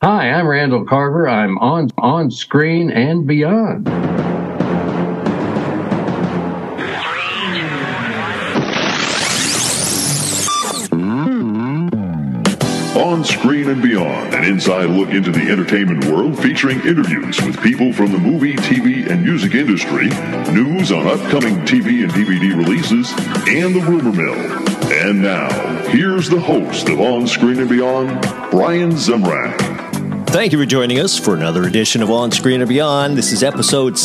Hi, I'm Randall Carver. I'm on screen and beyond. On Screen and Beyond, an inside look into the entertainment world featuring interviews with people from the movie, TV, and music industry, news on upcoming TV and DVD releases, and the rumor mill. And now, here's the host of On Screen and Beyond, Brian Zemrak. Thank you for joining us for another edition of On Screen and Beyond. This is episode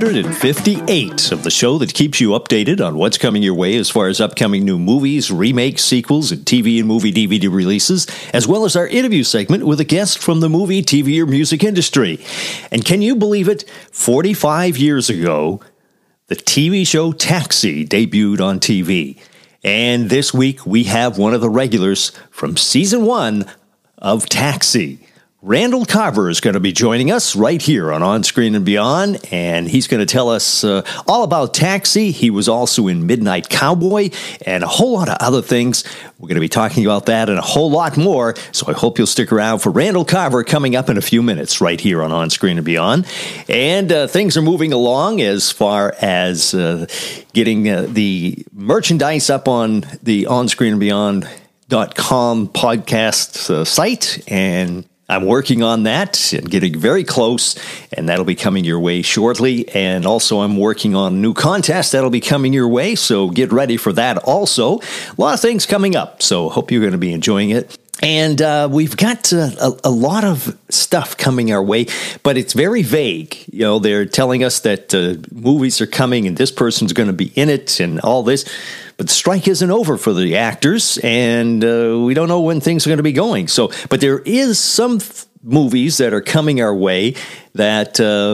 658 of the show that keeps you updated on what's coming your way as far as upcoming new movies, remakes, sequels, and TV and movie DVD releases, as well as our interview segment with a guest from the movie, TV, or music industry. And can you believe it? 45 years ago, the TV show Taxi debuted on TV. And this week, we have one of the regulars from season 1 of Taxi. Randall Carver is going to be joining us right here on Screen and Beyond, and he's going to tell us all about Taxi. He was also in Midnight Cowboy and a whole lot of other things. We're going to be talking about that and a whole lot more, so I hope you'll stick around for Randall Carver coming up in a few minutes right here on Screen and Beyond. And things are moving along as far as getting the merchandise up on the onscreenandbeyond.com podcast site, and I'm working on that and getting very close, and that'll be coming your way shortly. And also, I'm working on a new contest that'll be coming your way, so get ready for that also. A lot of things coming up, so hope you're going to be enjoying it. And we've got a lot of stuff coming our way, but it's very vague. You know, they're telling us that movies are coming and this person's going to be in it and all this. But the strike isn't over for the actors, and we don't know when things are going to be going. So, but there is some movies that are coming our way that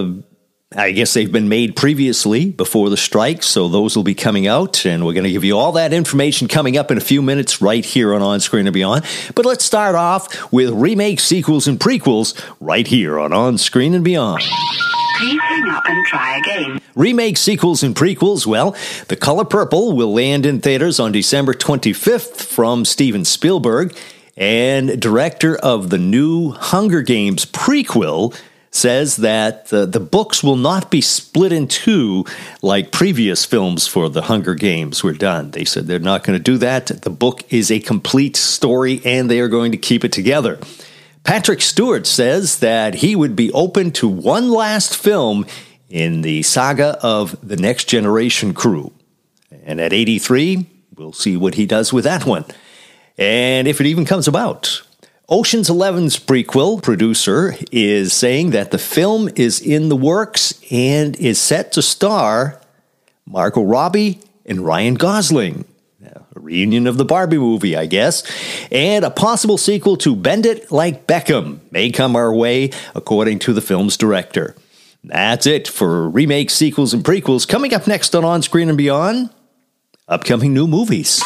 I guess they've been made previously before the strike, so those will be coming out, and we're going to give you all that information coming up in a few minutes right here on Screen and Beyond. But let's start off with remakes, sequels, and prequels right here on Screen and Beyond. Please hang up and try again. Remakes, sequels, and prequels. Well, The Color Purple will land in theaters on December 25th from Steven Spielberg, and director of the new Hunger Games prequel says that the books will not be split in two like previous films for the Hunger Games were done. They said they're not going to do that. The book is a complete story, and they are going to keep it together. Patrick Stewart says that he would be open to one last film in the saga of The Next Generation crew. And at 83, we'll see what he does with that one, and if it even comes about. Ocean's 11's prequel producer is saying that the film is in the works and is set to star Margot Robbie and Ryan Gosling. A reunion of the Barbie movie, I guess. And a possible sequel to Bend It Like Beckham may come our way, according to the film's director. That's it for remakes, sequels, and prequels. Coming up next on Screen and Beyond, upcoming new movies.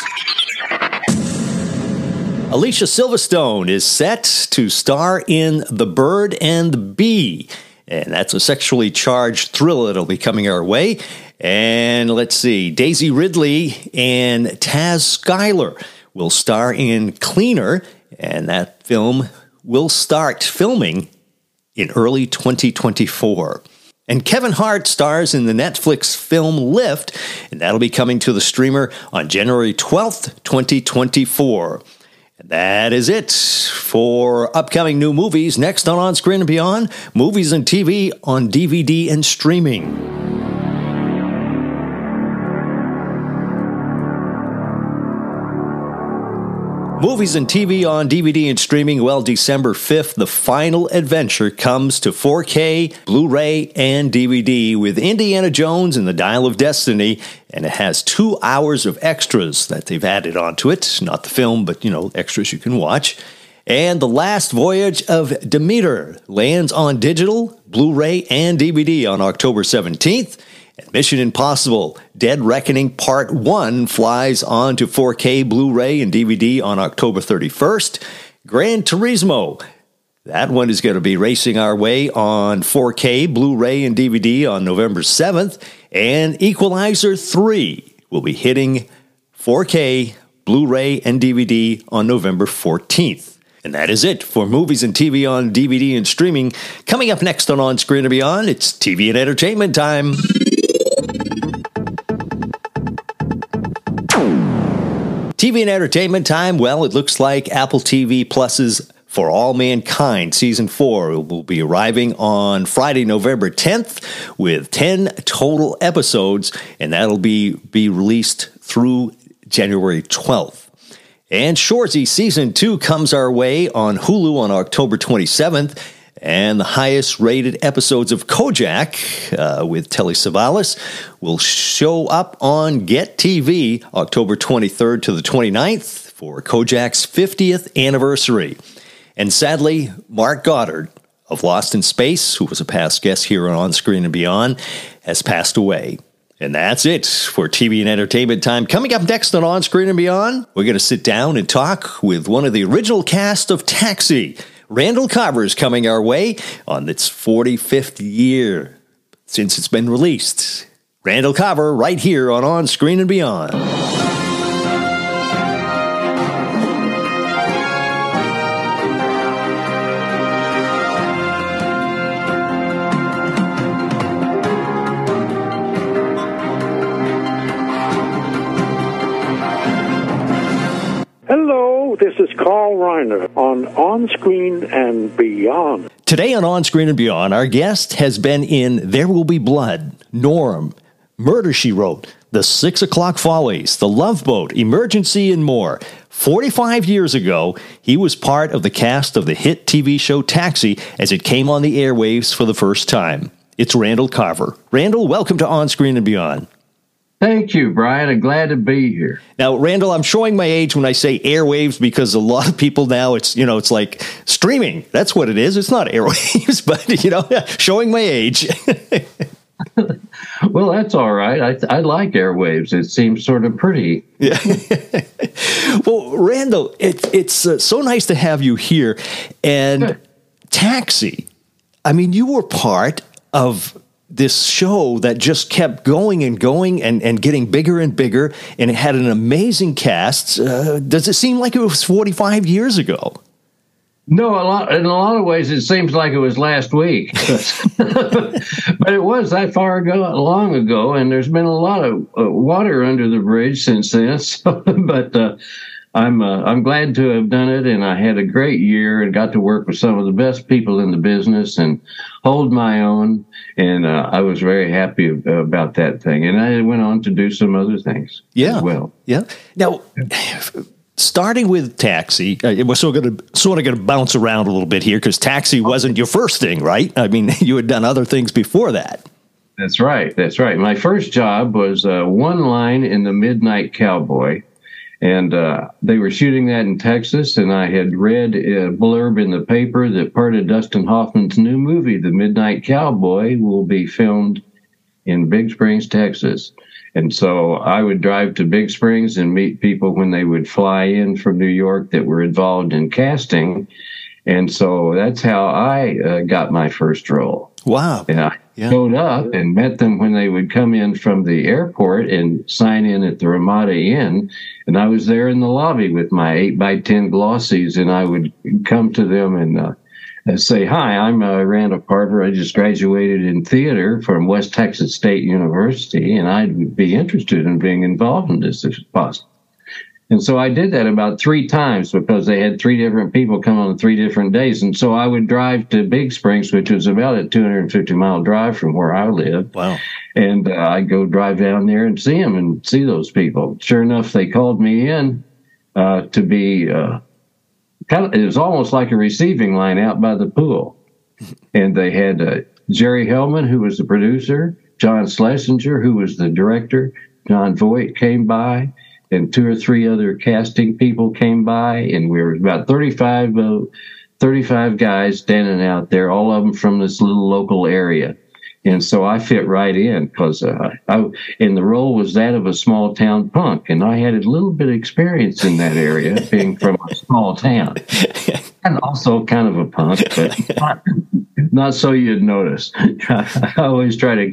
Alicia Silverstone is set to star in The Bird and the Bee, and that's a sexually charged thriller that'll be coming our way. And let's see, Daisy Ridley and Taz Skylar will star in Cleaner, and that film will start filming in early 2024. And Kevin Hart stars in the Netflix film Lift, and that'll be coming to the streamer on January 12th, 2024. And that is it for upcoming new movies. Next on Screen and Beyond, movies and TV on DVD and streaming. Movies and TV on DVD and streaming. Well, December 5th, The Final Adventure comes to 4K, Blu-ray, and DVD with Indiana Jones and the Dial of Destiny, and it has 2 hours of extras that they've added onto it. Not the film, but, extras you can watch. And The Last Voyage of Demeter lands on digital, Blu-ray, and DVD on October 17th. And Mission Impossible Dead Reckoning Part 1 flies on to 4K, Blu-ray, and DVD on October 31st. Gran Turismo, that one is going to be racing our way on 4K, Blu-ray, and DVD on November 7th. And Equalizer 3 will be hitting 4K, Blu-ray, and DVD on November 14th. And that is it for movies and TV on DVD and streaming. Coming up next on Screen and Beyond, it's TV and entertainment time. TV and entertainment time. Well, it looks like Apple TV Plus's For All Mankind Season 4 will be arriving on Friday, November 10th with 10 total episodes, and that'll be released through January 12th. And Shoresy Season 2 comes our way on Hulu on October 27th, and the highest-rated episodes of Kojak with Telly Savalas will show up on Get TV October 23rd to the 29th for Kojak's 50th anniversary. And sadly, Mark Goddard of Lost in Space, who was a past guest here on Screen and Beyond, has passed away. And that's it for TV and entertainment time. Coming up next on Screen and Beyond, we're going to sit down and talk with one of the original cast of Taxi. Randall Carver is coming our way on its 45th year since it's been released. Randall Carver right here on Screen and Beyond. Hello, this is Carl Reiner on Screen and Beyond. Today on Screen and Beyond, our guest has been in There Will Be Blood, Norm, Murder, She Wrote, The 6 O'Clock Follies, The Love Boat, Emergency, and more. 45 years ago, he was part of the cast of the hit TV show Taxi as it came on the airwaves for the first time. It's Randall Carver. Randall, welcome to On Screen and Beyond. Thank you, Brian. I'm glad to be here. Now, Randall, I'm showing my age when I say airwaves because a lot of people now, it's like streaming. That's what it is. It's not airwaves, but, showing my age. Well, that's all right. I like airwaves. It seems sort of pretty. Yeah. Well, Randall, it's so nice to have you here. And Good. Taxi, I mean, you were part of this show that just kept going and going and getting bigger and bigger, and it had an amazing cast. Does it seem like it was 45 years ago? No, in a lot of ways, it seems like it was last week. But it was that long ago, and there's been a lot of water under the bridge since then. But I'm glad to have done it, and I had a great year and got to work with some of the best people in the business and hold my own. And I was very happy about that thing. And I went on to do some other things as well. Yeah. Now, starting with Taxi, we're sort of going to bounce around a little bit here because Taxi wasn't your first thing, right? I mean, you had done other things before that. That's right. My first job was one line in The Midnight Cowboy. And they were shooting that in Texas, and I had read a blurb in the paper that part of Dustin Hoffman's new movie, The Midnight Cowboy, will be filmed in Big Springs, Texas. And so I would drive to Big Springs and meet people when they would fly in from New York that were involved in casting. And so that's how I got my first role. Wow. And I showed up and met them when they would come in from the airport and sign in at the Ramada Inn. And I was there in the lobby with my 8x10 glossies, and I would come to them and say, "Hi, I'm Randall Carver. I just graduated in theater from West Texas State University, and I'd be interested in being involved in this if possible." And so I did that about 3 times because they had 3 different people come on 3 different days. And so I would drive to Big Springs, which was about a 250-mile drive from where I lived. Wow. And I'd go drive down there and see them and see those people. Sure enough, they called me in to be it was almost like a receiving line out by the pool. And they had Jerry Hellman, who was the producer, John Schlesinger, who was the director, John Voight came by, and 2 or 3 other casting people came by, and we were about 35 guys standing out there, all of them from this little local area. And so I fit right in because and the role was that of a small town punk, and I had a little bit of experience in that area, being from a small town, and also kind of a punk, but not so you'd notice. I always try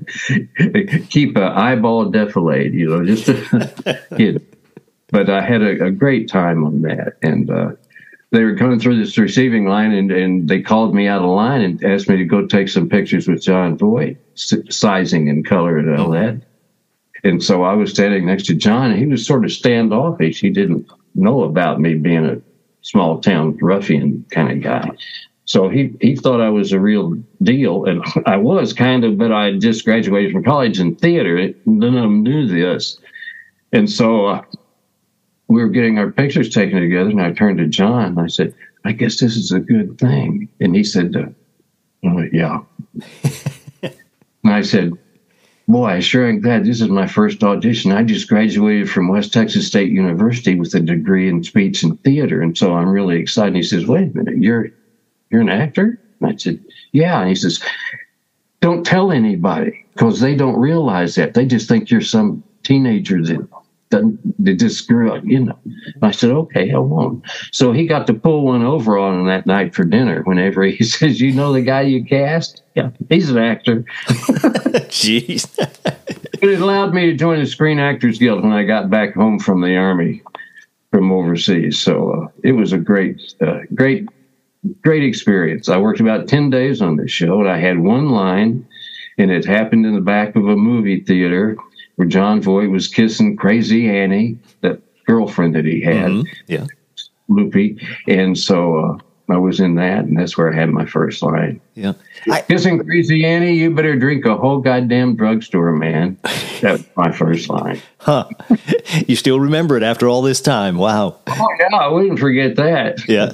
to keep an eyeball defilade, just to, But I had a great time on that, and they were coming through this receiving line, and they called me out of line and asked me to go take some pictures with Jon Voight, sizing and color and all that. And so I was standing next to John, and he was sort of standoffish. He didn't know about me being a small town ruffian kind of guy. So he thought I was a real deal, and I was kind of, but I had just graduated from college in theater. None of them knew this. And so we were getting our pictures taken together, and I turned to John, and I said, I guess this is a good thing. And he said, yeah. And I said, boy, I sure am glad this is my first audition. I just graduated from West Texas State University with a degree in speech and theater, and so I'm really excited. And he says, wait a minute, you're an actor? And I said, yeah. And he says, don't tell anybody, because they don't realize that. They just think you're some teenager that just grew up, And I said, okay, I won't. So he got to pull one over on him that night for dinner whenever he says, you know the guy you cast? Yeah, he's an actor. Jeez. But it allowed me to join the Screen Actors Guild when I got back home from the Army, from overseas. So it was a great experience. I worked about 10 days on this show, and I had one line, and it happened in the back of a movie theater where Jon Voight was kissing Crazy Annie, that girlfriend that he had, Loopy. And so I was in that, and that's where I had my first line. Yeah. Kissing Crazy Annie, you better drink a whole goddamn drugstore, man. That was my first line. Huh. You still remember it after all this time. Wow. Oh, yeah, I wouldn't forget that. Yeah.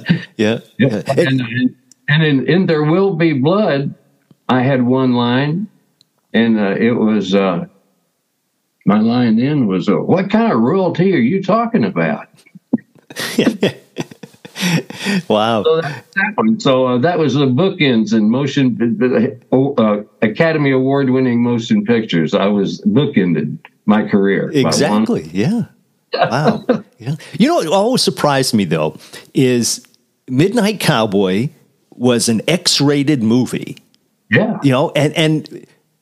And in There Will Be Blood, I had one line, and it was... my line then was, what kind of royalty are you talking about? Wow. So that one. So that was the bookends in motion, Academy Award-winning motion pictures. I was bookended my career. Exactly, yeah. Wow. Yeah. You know what always surprised me, though, is Midnight Cowboy was an X-rated movie. Yeah. And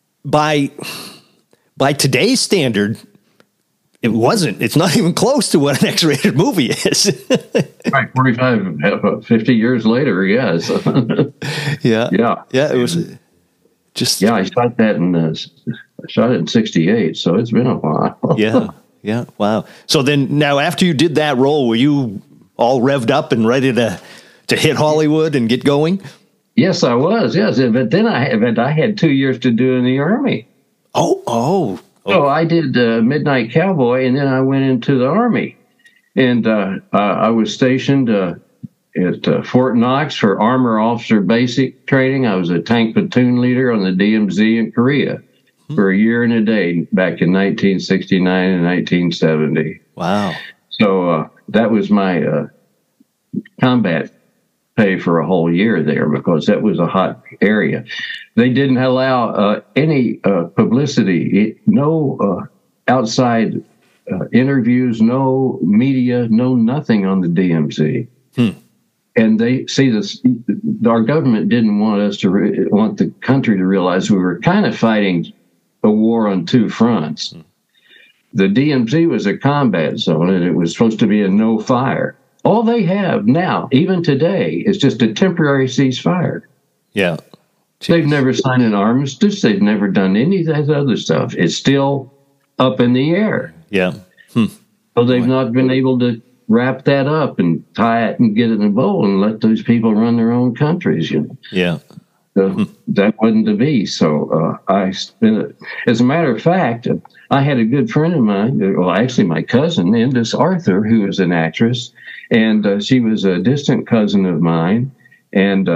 by today's standard, it wasn't. It's not even close to what an X-rated movie is. Right, 50 years later, yes. Yeah. It was just. Yeah, I shot that I shot it in '68, so it's been a while. Yeah. Wow. So then, now after you did that role, were you all revved up and ready to hit Hollywood and get going? Yes, I was. Yes, but then I had 2 years to do in the Army. Oh. So I did Midnight Cowboy, and then I went into the Army. And I was stationed at Fort Knox for Armor Officer Basic Training. I was a tank platoon leader on the DMZ in Korea for a year and a day back in 1969 and 1970. Wow. So that was my combat pay for a whole year there, because that was a hot area. They didn't allow any publicity, no outside interviews, no media, no nothing on the DMZ. And they see this. Our government didn't want us to want the country to realize we were kind of fighting a war on two fronts. The DMZ was a combat zone, and it was supposed to be a no fire. All they have now, even today, is just a temporary ceasefire. Yeah. Jeez. They've never signed an armistice. They've never done any of that other stuff. It's still up in the air. Yeah. So they've not been able to wrap that up and tie it and get it in a bowl and let those people run their own countries. Yeah. That wasn't to be. So as a matter of fact, I had a good friend of mine, well, actually my cousin, Indus Arthur, who is an actress, and she was a distant cousin of mine, and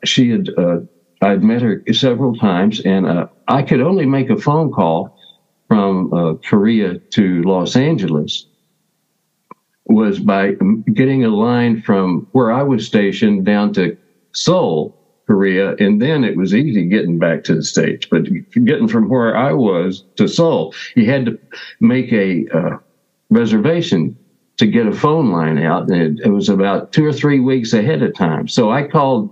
I'd met her several times, and I could only make a phone call from Korea to Los Angeles was by getting a line from where I was stationed down to Seoul, Korea, and then it was easy getting back to the States. But getting from where I was to Seoul, you had to make a reservation to get a phone line out, and it was about 2 or 3 weeks ahead of time. So I called,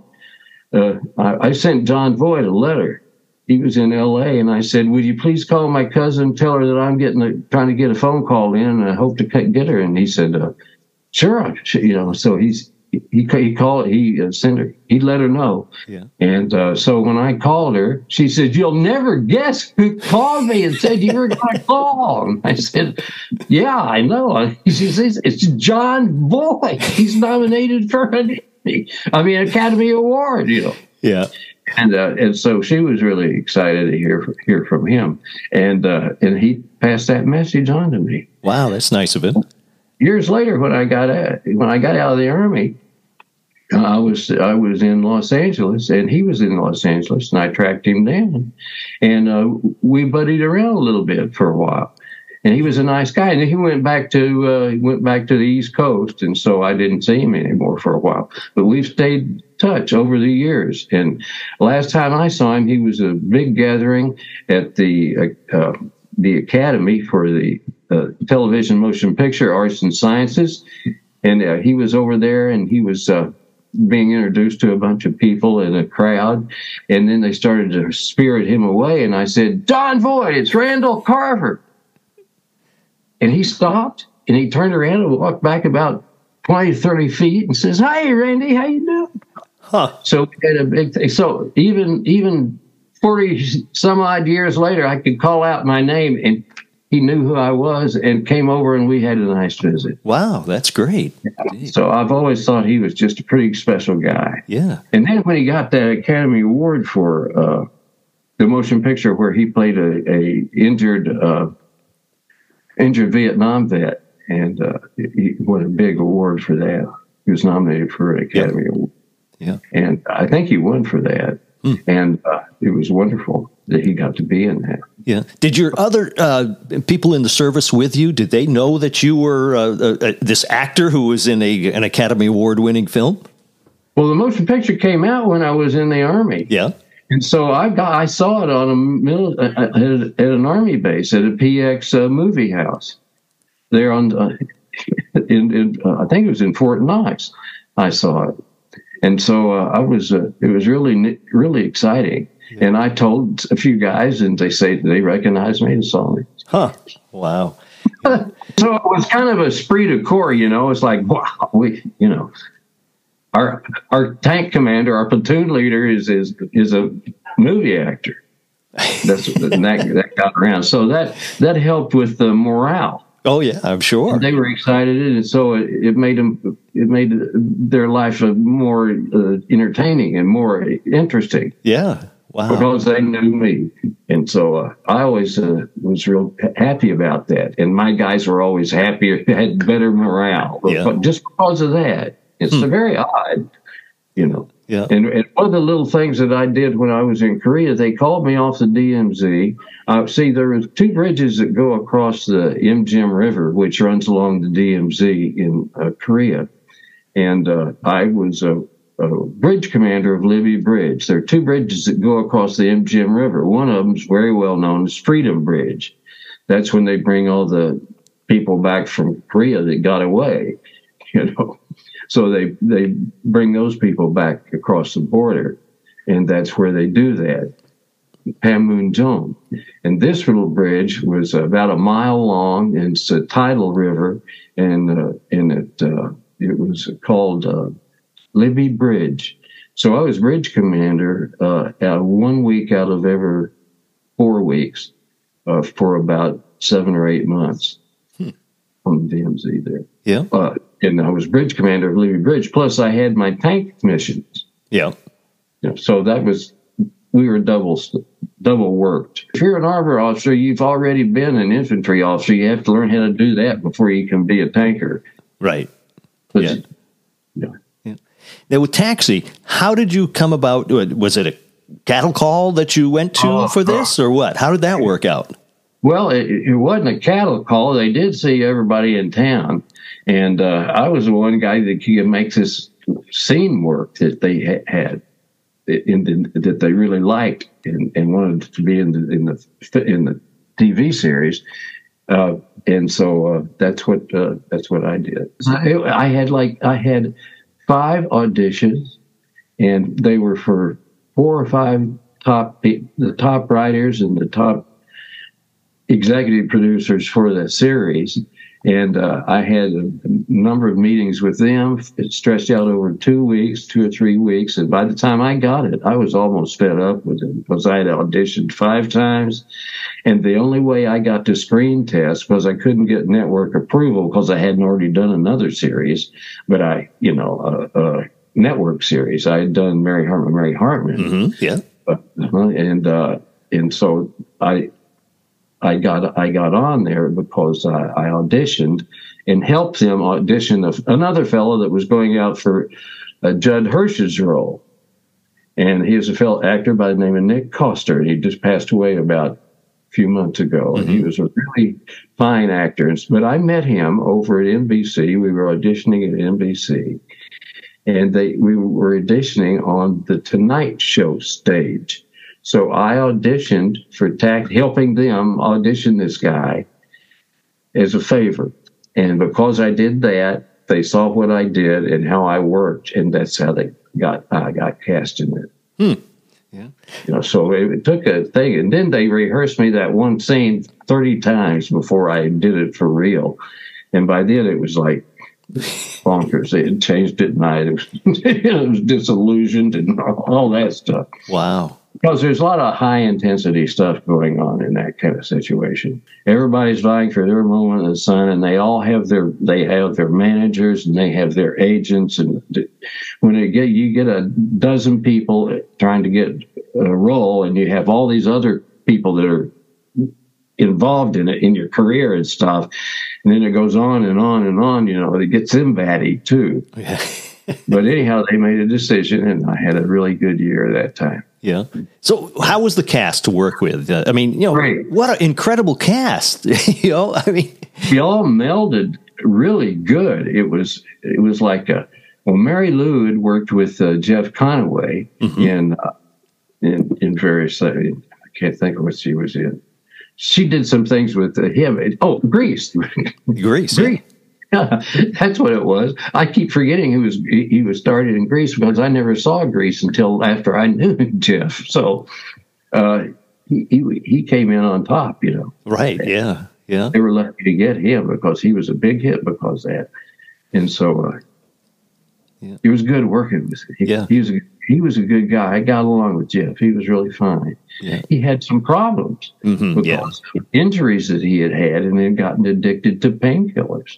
I sent Jon Voight a letter. He was in L.A., and I said, would you please call my cousin, tell her that I'm trying to get a phone call in, and I hope to get her. And he said, sure. So sent her, he let her know. Yeah. And so when I called her, she said, "You'll never guess who called me and said you were going to call." And I said, "Yeah, I know." She says, "It's John Voight. He's nominated for an Academy Award, you know." Yeah. And so she was really excited to hear from him, and he passed that message on to me. Wow, that's nice of him. Years later, when I got out of the Army, I was in Los Angeles, and he was in Los Angeles, and I tracked him down, and we buddied around a little bit for a while. And he was a nice guy, and he went back to the East Coast, and so I didn't see him anymore for a while. But we've stayed in touch over the years. And last time I saw him, he was a big gathering at the Academy for the Television Motion Picture Arts and Sciences, and he was over there, and he was being introduced to a bunch of people in a crowd, and then they started to spirit him away, and I said, "John Voight, it's Randall Carver." And he stopped, and he turned around and walked back about 20, 30 feet and says, "Hi, Randy, how you doing?" Huh. So we had a big thing. So even 40 some odd years later, I could call out my name, and he knew who I was and came over, and we had a nice visit. Wow, that's great. So I've always thought he was just a pretty special guy. Yeah. And then when he got that Academy Award for the motion picture where he played a injured Vietnam vet, and he won a big award for that. He was nominated for an Academy Award. Yeah. And I think he won for that. And it was wonderful that he got to be in that. Yeah. Did your other people in the service with you, did they know that you were this actor who was in an Academy Award-winning film? Well, the motion picture came out when I was in the Army. Yeah. And so I saw it on at an Army base at a PX movie house there on I think it was in Fort Knox. I saw it, and so it was really exciting. Yeah. And I told a few guys, and they recognized me and saw me. Huh? Wow. So it was kind of a esprit de corps, you know. It's like, wow, Our tank commander, our platoon leader, is a movie actor. That got around, so that helped with the morale. Oh yeah, I'm sure. And they were excited, and so it made their life more entertaining and more interesting. Yeah, wow. Because they knew me, and so I always was real happy about that. And my guys were always happier, had better morale, just because of that. It's very odd, you know. Yeah. And one of the little things that I did when I was in Korea, they called me off the DMZ. See, there was two bridges that go across the Imjim River, which runs along the DMZ in Korea. And I was a bridge commander of Libby Bridge. There are two bridges that go across the Imjim River. One of them is very well known as Freedom Bridge. That's when they bring all the people back from Korea that got away, you know. So they bring those people back across the border, and that's where they do that, Panmunjom. And this little bridge was about a mile long, and it's a tidal river, and it was called Libby Bridge. So I was bridge commander 1 week out of every 4 weeks for about 7 or 8 months on the DMZ there. Yeah. And I was bridge commander of Libby Bridge. Plus, I had my tank missions. Yeah. So we were double worked. If you're an armor officer, you've already been an infantry officer. You have to learn how to do that before you can be a tanker. Right. Yeah. Now, with Taxi, how did you come about? Was it a cattle call that you went to for this, or what? How did that work out? Well, it wasn't a cattle call. They did see everybody in town. And I was the one guy that could make this scene work that they had, that they really liked and wanted to be in the TV series. And so that's what I did. I had 5 auditions, and they were for 4 or 5 the top writers and the top executive producers for the series. And I had a number of meetings with them. It stretched out over 2 weeks, 2 or 3 weeks. And by the time I got it, I was almost fed up with it because I had auditioned 5 times. And the only way I got to screen test was I couldn't get network approval because I hadn't already done another series. But network series. I had done Mary Hartman. Mm-hmm. Yeah. And so I got on there because I auditioned and helped them audition another fellow that was going out for Judd Hirsch's role. And he was a fellow actor by the name of Nick Coster. He just passed away about a few months ago. And he was a really fine actor. But I met him over at NBC. We were auditioning at NBC. And we were auditioning on the Tonight Show stage. So I auditioned for helping them audition this guy as a favor. And because I did that, they saw what I did and how I worked, and that's how I got cast in it. Yeah. So it took a thing, and then they rehearsed me that one scene 30 times before I did it for real. And by then it was like bonkers. They had changed it, and I was disillusioned and all that stuff. Wow. Because there's a lot of high intensity stuff going on in that kind of situation. Everybody's vying for their moment in the sun, and they all have their managers and they have their agents. And when you get a dozen people trying to get a role, and you have all these other people that are involved in it in your career and stuff, and then it goes on and on and on. It gets them batty too. Yeah. But anyhow, they made a decision, and I had a really good year that time. Yeah. So how was the cast to work with? Great. What an incredible cast. We all melded really good. It was like Mary Lou had worked with Jeff Conaway in various, I can't think of what she was in. She did some things with him. Grease. Grease. Yeah, that's what it was. I keep forgetting he was started in Grease because I never saw Grease until after I knew Jeff. So he came in on top, Right. Yeah. Yeah. They were lucky to get him because he was a big hit because of that. And so it was good working with him. He was a good guy. I got along with Jeff. He was really fine. Yeah. He had some problems because of injuries that he had, and then gotten addicted to painkillers.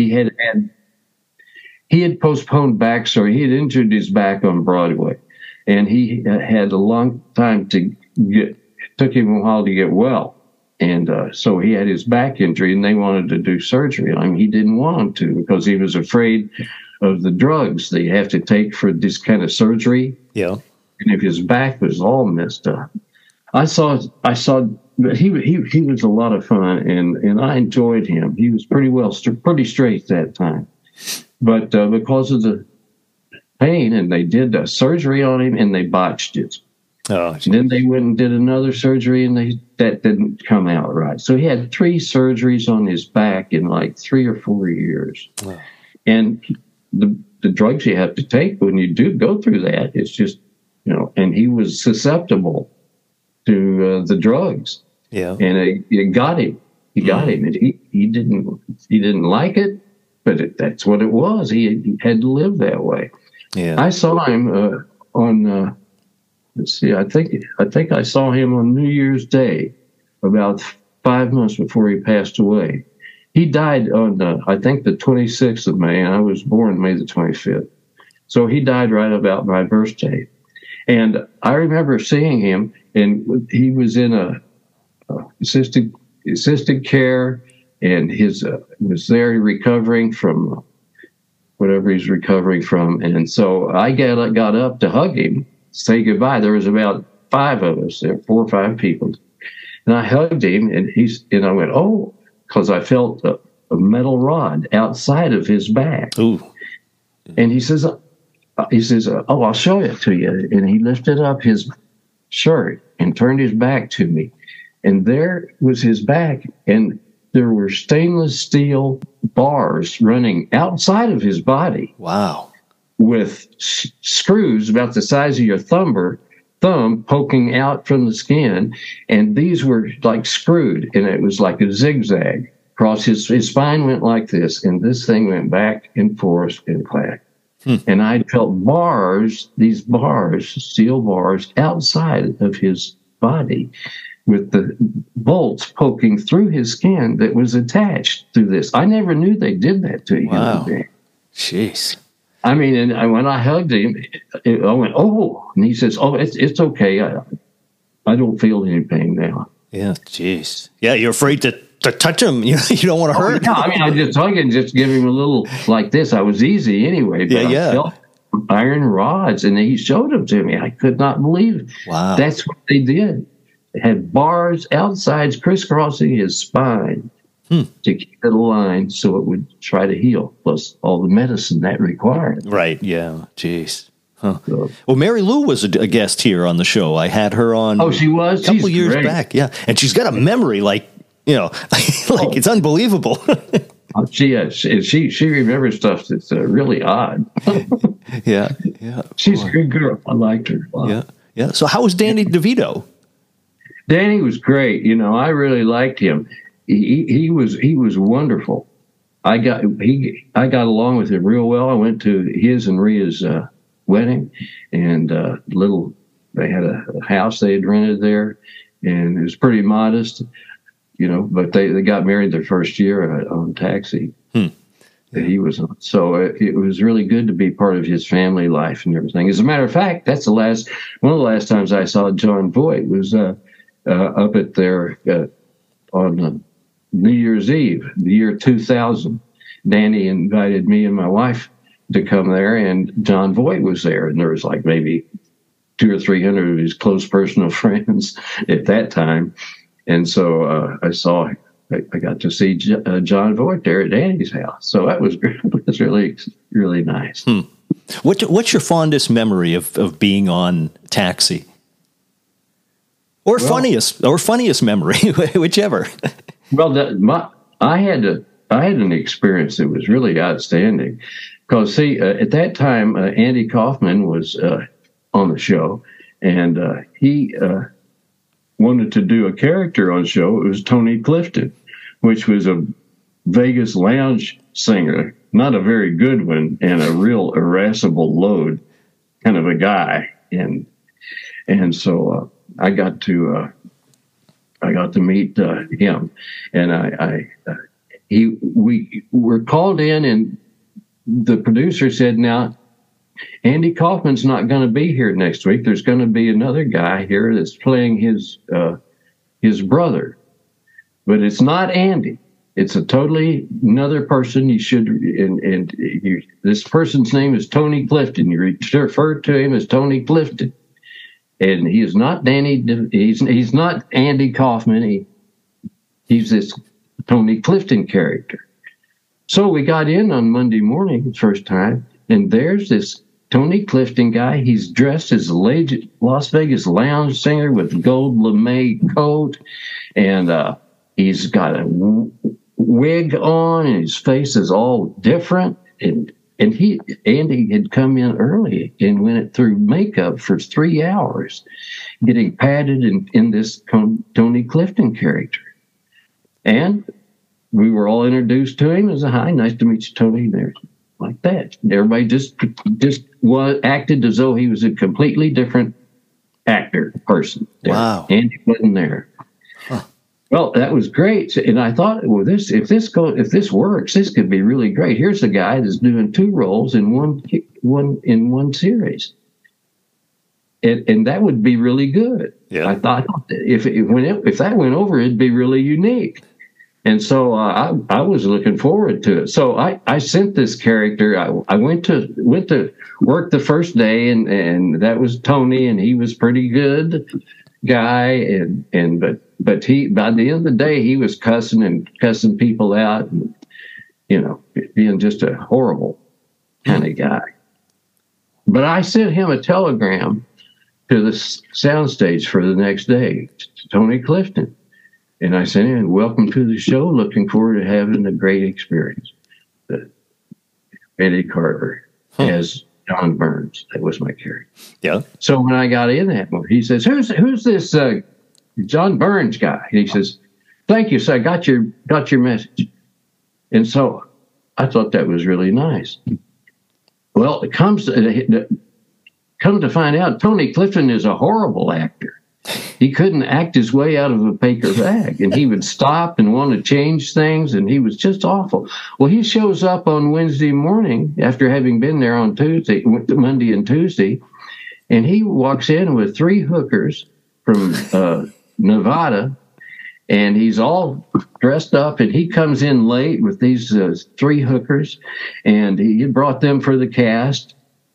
He had postponed back surgery. He had injured his back on Broadway, and he had a long time it took him a while to get well. And so he had his back injury, and they wanted to do surgery. I mean, he didn't want to because he was afraid of the drugs they have to take for this kind of surgery. Yeah. And if his back was all messed up. I saw but he was a lot of fun, and I enjoyed him. He was pretty straight that time. But because of the pain, and they did a surgery on him, and they botched it. Oh, and then they went and did another surgery, and that didn't come out right. So he had 3 surgeries on his back in like 3 or 4 years. Wow. And the drugs you have to take when you do go through that, it's just, and he was susceptible to the drugs. Yeah. And it got him. He got him. And he didn't like it, but that's what it was. He had to live that way. Yeah. I saw him on let's see, I think I saw him on New Year's Day about 5 months before he passed away. He died on, I think, the 26th of May, and I was born May the 25th. So he died right about my birthday. And I remember seeing him, and he was in a assisted care, and was there recovering from whatever he's recovering from. And so I got up to hug him, say goodbye. There was about 5 of us there, 4 or 5 people. And I hugged him, and I went, oh, because I felt a metal rod outside of his back. Ooh. And he says, oh, I'll show it to you. And he lifted up his shirt and turned his back to me. And there was his back, and there were stainless steel bars running outside of his body. Wow. With screws about the size of your thumb poking out from the skin. And these were like screwed, and it was like a zigzag across his spine went like this, and this thing went back and forth and clack. And I felt bars, these bars, steel bars, outside of his body, with the bolts poking through his skin that was attached to this. I never knew they did that to him. Wow. Jeez. I mean, and when I hugged him, I went, "Oh," and he says, "Oh, it's okay. I don't feel any pain now." Yeah, jeez. Yeah, you're afraid to touch him. You don't want to hurt. No, I mean, I just hug and just give him a little like this. I was easy anyway. But I felt iron rods, and he showed them to me. I could not believe it. Wow. That's what they did. They had bars outsides crisscrossing his spine to keep it aligned so it would try to heal, plus all the medicine that required. Right, yeah. Jeez. Huh. So, Well, Mary Lou was a guest here on the show. I had her on she was? a couple She's years great. back. Yeah, and she's got a memory like it's unbelievable. She remembers stuff that's really odd. Yeah. She's a good girl. I liked her a lot. Yeah. So how was Danny DeVito? Danny was great. I really liked him. He was wonderful. I got along with him real well. I went to his and Rhea's wedding, and they had a house they had rented there, and it was pretty modest, but they got married their first year on Taxi. That he was on. So it was really good to be part of his family life and everything. As a matter of fact, that's one of the last times I saw John Voight was up at there on New Year's Eve, the year 2000. Danny invited me and my wife to come there, and John Voight was there, and there was like maybe 200 or 300 of his close personal friends at that time. And so I got to see John Voight there at Danny's house. So that was really, really nice. What's your fondest memory of being on Taxi? Or funniest memory, whichever. Well, I had an experience that was really outstanding, because at that time Andy Kaufman was on the show, and he wanted to do a character on the show. It was Tony Clifton, which was a Vegas lounge singer, not a very good one, and a real irascible load kind of a guy, and so I got to meet him, and we were called in, and the producer said, "Now, Andy Kaufman's not going to be here next week. There's going to be another guy here that's playing his brother, but it's not Andy. It's a totally another person. This person's name is Tony Clifton. You refer to him as Tony Clifton, and he is not Danny. He's not Andy Kaufman. He's this Tony Clifton character." So we got in on Monday morning the first time, and there's this Tony Clifton guy. He's dressed as a Las Vegas lounge singer with gold lame coat, and he's got a wig on, and his face is all different. And Andy had come in early and went through makeup for 3 hours, getting padded in this Tony Clifton character. And we were all introduced to him as "Hi, nice to meet you, Tony." There, like that. Everybody just acted as though he was a completely different person. Wow. Andy wasn't there. Huh. Well, that was great, and I thought, well, if this works, this could be really great. Here's a guy that's doing 2 roles in one series, and that would be really good. Yeah. I thought if that went over, it'd be really unique. And so I was looking forward to it. So I sent this character. I went to work the first day, and that was Tony, and he was pretty good guy. But he, by the end of the day, he was cussing people out, and being just a horrible kind of guy. But I sent him a telegram to the soundstage for the next day to Tony Clifton. And I said, "Welcome to the show. Looking forward to having a great experience." Eddie Carver as John Burns. That was my character. Yeah. So when I got in that movie, he says, "Who's this John Burns guy?" And he says, thank you. So I got your message. And so I thought that was really nice. Well, come to find out, Tony Clifton is a horrible actor. He couldn't act his way out of a paper bag, and he would stop and want to change things, and he was just awful. Well, he shows up on Wednesday morning after having been there on Monday and Tuesday, and he walks in with 3 hookers from Nevada, and he's all dressed up, and he comes in late with these 3 hookers, and he brought them for the cast.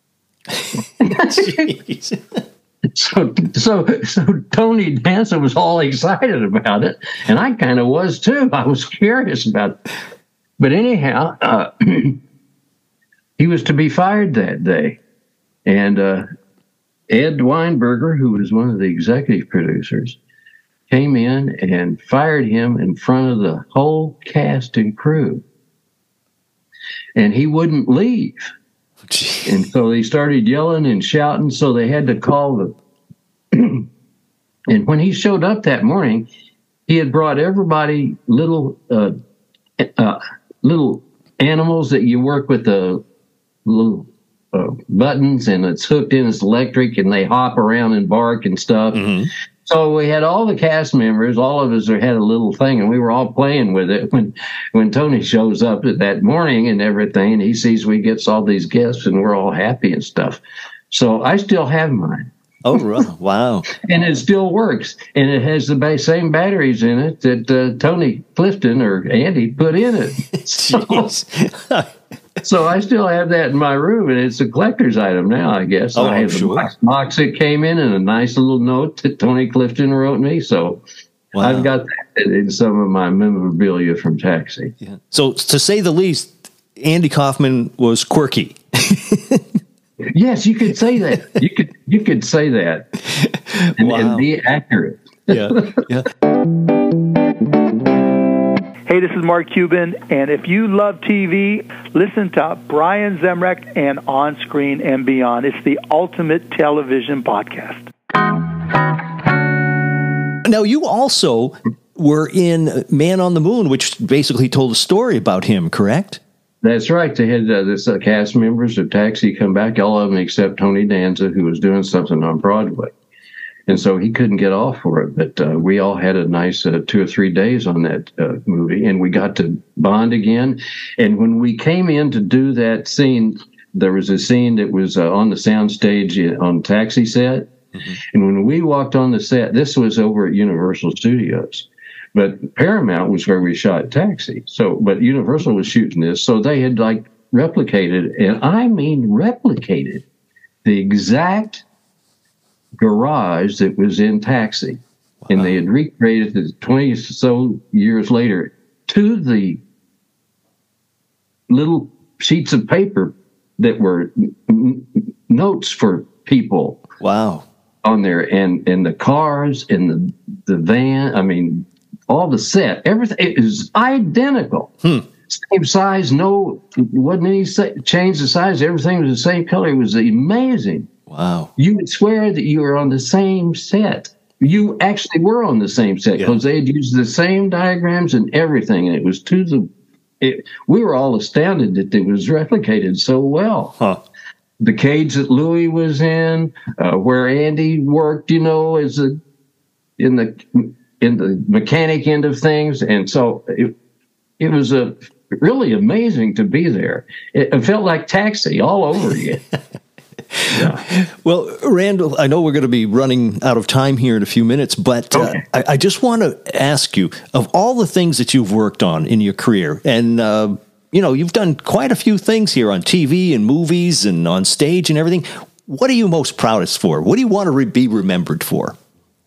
Jeez. So Tony Danza was all excited about it, and I kind of was too. I was curious about it. But anyhow, he was to be fired that day. And Ed Weinberger, who was one of the executive producers, came in and fired him in front of the whole cast and crew. And he wouldn't leave. And so they started yelling and shouting, so they had to call the... And when he showed up that morning, he had brought everybody little animals that you work with the little buttons, and it's hooked in, it's electric, and they hop around and bark and stuff. Mm-hmm. So we had all the cast members, all of us had a little thing, and we were all playing with it when Tony shows up that morning and everything, and he sees we get all these gifts, and we're all happy and stuff. So I still have mine. Oh, wow. And it still works, and it has the same batteries in it that Tony Clifton or Andy put in it. So I still have that in my room, and it's a collector's item now, I guess. Oh, I have sure. the box that came in and a nice little note that Tony Clifton wrote me. So wow. I've got that in some of my memorabilia from Taxi. Yeah. So to say the least, Andy Kaufman was quirky. Yes, you could say that. You could say that and be accurate. Yeah. Hey, this is Mark Cuban, and if you love TV, listen to Brian Zemrak and On Screen and Beyond. It's the ultimate television podcast. Now, you also were in Man on the Moon, which basically told a story about him, correct? That's right. They had this cast members of Taxi come back, all of them except Tony Danza, who was doing something on Broadway. And so he couldn't get off for it. But we all had a nice 2 or 3 days on that movie, and we got to bond again. And when we came in to do that scene, there was a scene that was on the soundstage on Taxi set. Mm-hmm. And when we walked on the set, this was over at Universal Studios. But Paramount was where we shot Taxi. But Universal was shooting this. So they had replicated, and I mean replicated, the exact garage that was in Taxi. Wow. And they had recreated it 20 or so years later to the little sheets of paper that were notes for people. Wow. On there, and the cars and the van, I mean, all the set, everything, it was identical. Same size, wasn't any change the size, everything was the same color. It was amazing. Wow. You would swear that you were on the same set. You actually were on the same set because they had used the same diagrams and everything, and it was we were all astounded that it was replicated so well. Huh. The cage that Louis was in, where Andy worked, in the mechanic end of things, and so it was really amazing to be there. It felt like Taxi all over again. Yeah. Well, Randall, I know we're going to be running out of time here in a few minutes, but okay. I just want to ask you, of all the things that you've worked on in your career, and you've done quite a few things here on TV and movies and on stage and everything, what are you most proudest for? What do you want to be remembered for?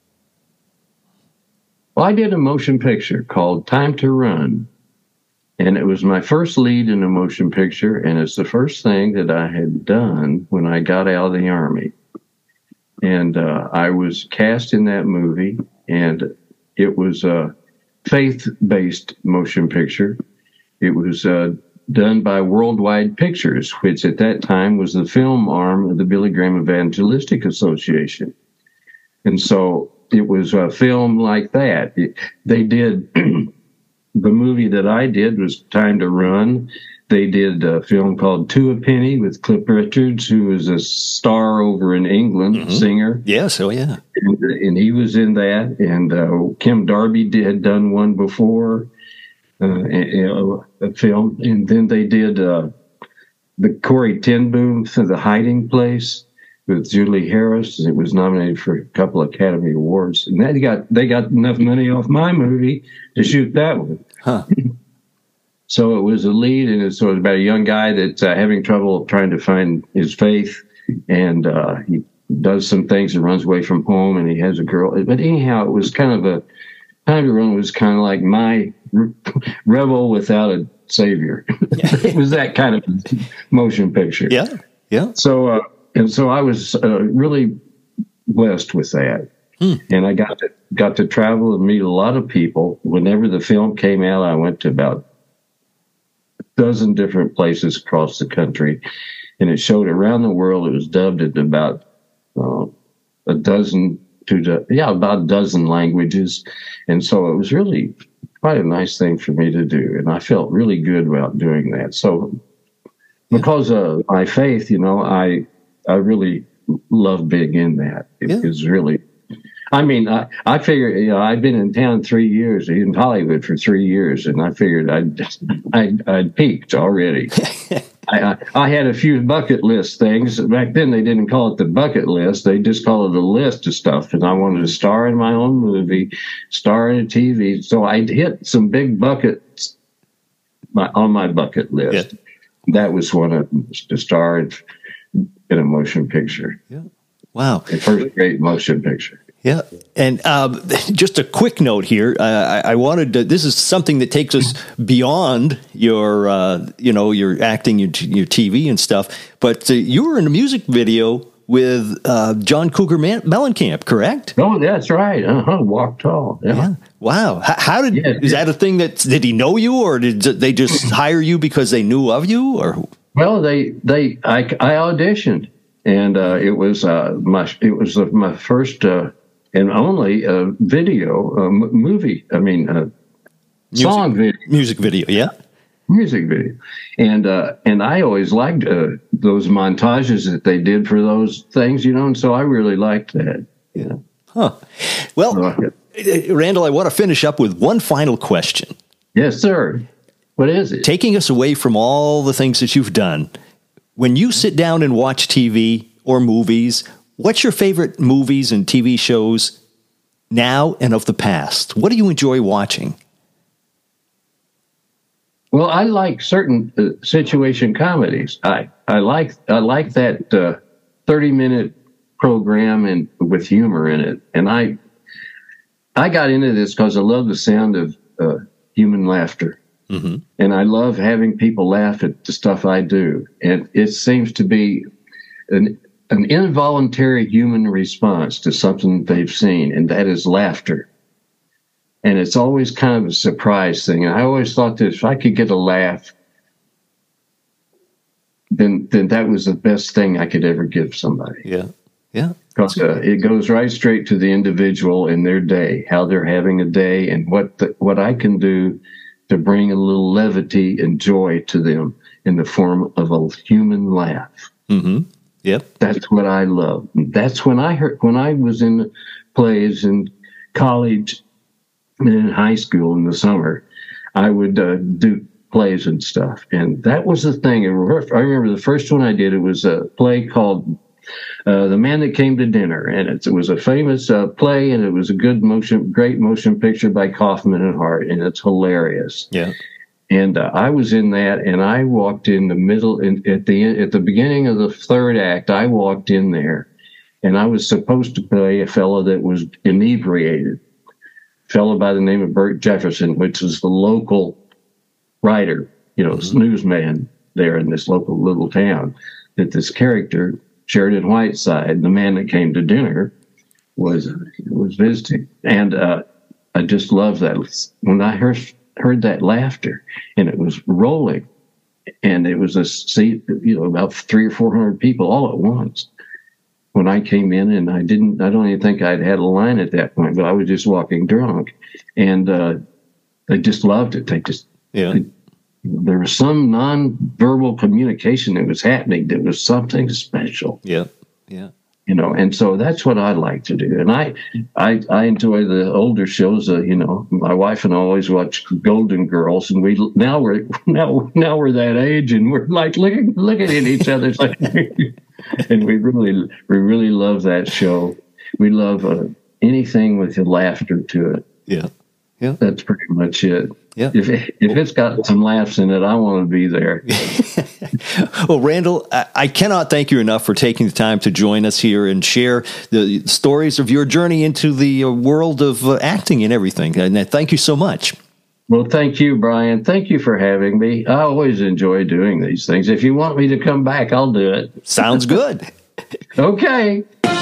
Well, I did a motion picture called Time to Run, and it was my first lead in a motion picture, and it's the first thing that I had done when I got out of the Army. And I was cast in that movie, and it was a faith-based motion picture. It was done by Worldwide Pictures, which at that time was the film arm of the Billy Graham Evangelistic Association. And so it was a film like that. They did the movie that I did was Time to Run. They did a film called Two a Penny with Cliff Richards, who was a star over in England, singer. Yes, oh yeah. And he was in that. And Kim Darby had done one before, a film. And then they did the Corrie ten Boom, The Hiding Place, with Julie Harris. It was nominated for a couple of Academy Awards. And they got enough money off my movie to shoot that one. Huh. So it was a lead, and it's about a young guy that's having trouble trying to find his faith, and he does some things and runs away from home, and he has a girl. But anyhow, it was kind of Time to Run was kind of like my rebel without a savior. It was that kind of motion picture. Yeah, yeah. So I was really blessed with that. And I got to travel and meet a lot of people. Whenever the film came out, I went to about a dozen different places across the country, and it showed around the world. It was dubbed in about about a dozen languages, and so it was really quite a nice thing for me to do, and I felt really good about doing that. So because of my faith, I really love being in that. It was really. I mean, I figured, I'd been in town 3 years, in Hollywood for 3 years, and I figured I'd peaked already. I had a few bucket list things. Back then, they didn't call it the bucket list. They just called it a list of stuff. And I wanted to star in my own movie, star in a TV. So I'd hit some big buckets on my bucket list. Yeah. That was one of them, to star in a motion picture. Yeah. Wow. The first great motion picture. Yeah. And just a quick note here. I wanted to, this is something that takes us beyond your, your acting, your TV and stuff. But you were in a music video with John Cougar Mellencamp, correct? Oh, that's right. Walk Tall. Yeah. Wow. How is that a thing did he know you, or did they just hire you because they knew of you, or? Well, I auditioned, and it was my first and only video, movie. I mean, song video, music video. Yeah, music video, and I always liked those montages that they did for those things, and so I really liked that. Yeah. Huh. Well, Randall, I want to finish up with one final question. Yes, sir. What is it? Taking us away from all the things that you've done, when you sit down and watch TV or movies, what's your favorite movies and TV shows now and of the past? What do you enjoy watching? Well, I like certain situation comedies. I like that 30-minute program and with humor in it. And I got into this because I love the sound of human laughter. Mm-hmm. And I love having people laugh at the stuff I do. And it seems to be an involuntary human response to something they've seen, and that is laughter. And it's always kind of a surprise thing. And I always thought that if I could get a laugh, then that was the best thing I could ever give somebody. Yeah, yeah. Because it goes right straight to the individual in their day, how they're having a day, and what I can do to bring a little levity and joy to them in the form of a human laugh. Mm-hmm. Yep. That's what I love. That's when I was in plays in college and in high school in the summer, I would do plays and stuff. And that was the thing. I remember the first one I did, it was a play called The Man That Came to Dinner. And it was a famous play, and it was a great motion picture by Kaufman and Hart, and it's hilarious. Yeah. And I was in that, and I walked in the middle, at the beginning of the third act, I walked in there, and I was supposed to play a fellow that was inebriated, a fellow by the name of Bert Jefferson, which was the local writer, newsman there in this local little town, that this character, Sheridan Whiteside, the man that came to dinner, was visiting. And I just loved that. When I heard that laughter, and it was rolling, and it was a seat, about 300 or 400 people all at once. When I came in, and I don't even think I'd had a line at that point, but I was just walking drunk, and they just loved it. There was some nonverbal communication that was happening. There was something special. Yeah. And so that's what I like to do. And I enjoy the older shows. My wife and I always watch Golden Girls, and now we're that age, and we're like looking at each other, and we really love that show. We love anything with laughter to it. Yeah. That's pretty much it. Yeah. If it's got some laughs in it, I want to be there. Well, Randall, I cannot thank you enough for taking the time to join us here and share the stories of your journey into the world of acting and everything. And thank you so much. Well, thank you, Brian. Thank you for having me. I always enjoy doing these things. If you want me to come back, I'll do it. Sounds good. Okay.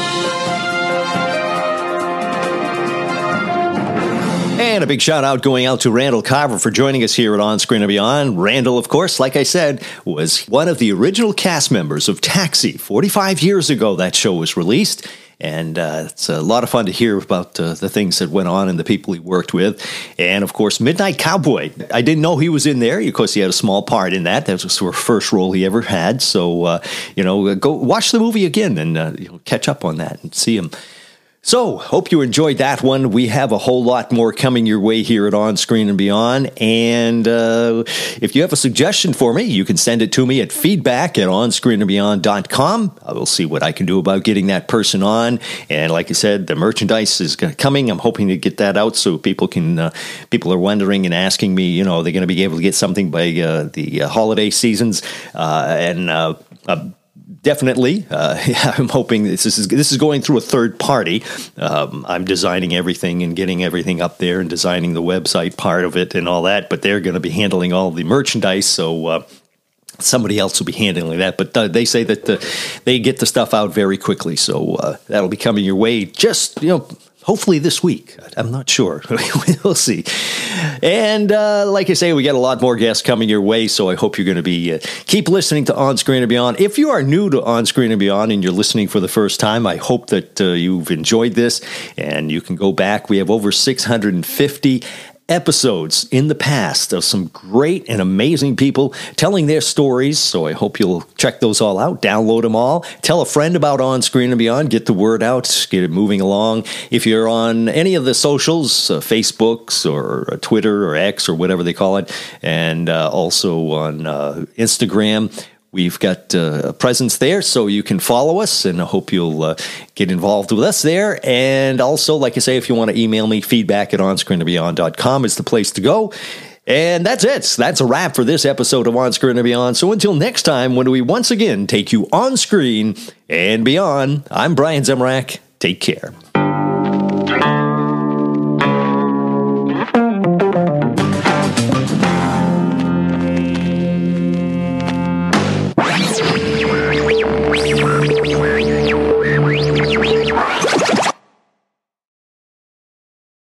And a big shout out going out to Randall Carver for joining us here at On Screen and Beyond. Randall, of course, like I said, was one of the original cast members of Taxi. 45 years ago, that show was released. And it's a lot of fun to hear about the things that went on and the people he worked with. And, of course, Midnight Cowboy. I didn't know he was in there. Of course, he had a small part in that. That was the first role he ever had. So, go watch the movie again and catch up on that and see him. So, hope you enjoyed that one. We have a whole lot more coming your way here at On Screen and Beyond. And if you have a suggestion for me, you can send it to me at feedback@onscreenandbeyond.com. I will see what I can do about getting that person on. And like I said, the merchandise is coming. I'm hoping to get that out so people are wondering and asking me, they're going to be able to get something by the holiday seasons. Definitely. I'm hoping this is going through a third party. I'm designing everything and getting everything up there and designing the website part of it and all that, but they're going to be handling all the merchandise, so somebody else will be handling that. But they say that they get the stuff out very quickly, so that'll be coming your way just, hopefully this week. I'm not sure. We'll see. And like I say, we got a lot more guests coming your way, so I hope you're going to be keep listening to On Screen and Beyond. If you are new to On Screen and Beyond and you're listening for the first time, I hope that you've enjoyed this, and you can go back. We have over 650 episodes in the past of some great and amazing people telling their stories, so I hope you'll check those all out, download them all, tell a friend about On Screen and Beyond, get the word out, get it moving along. If you're on any of the socials, Facebooks or Twitter or X or whatever they call it, and also on Instagram, we've got a presence there, so you can follow us, and I hope you'll get involved with us there. And also, like I say, if you want to email me, feedback@onscreenandbeyond.com is the place to go. And that's it. That's a wrap for this episode of On Screen and Beyond. So until next time, when we once again take you on screen and beyond, I'm Brian Zemrak. Take care.